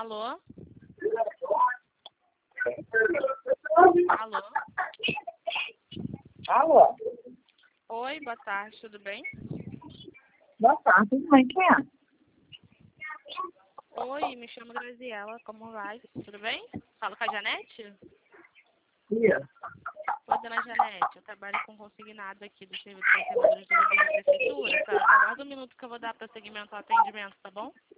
Alô? Alô? Alô? Oi, boa tarde, tudo bem? Boa tarde, tudo bem? Quem é? Oi, me chamo Graziela, como vai? Tudo bem? Falo com a Janete? Isso. Oi, dona Janete, eu trabalho com consignado aqui do Serviço de Conservadores do Governo da Prefeitura. Tá? Aguarda um minuto que eu vou dar prosseguimento ao atendimento, tá bom?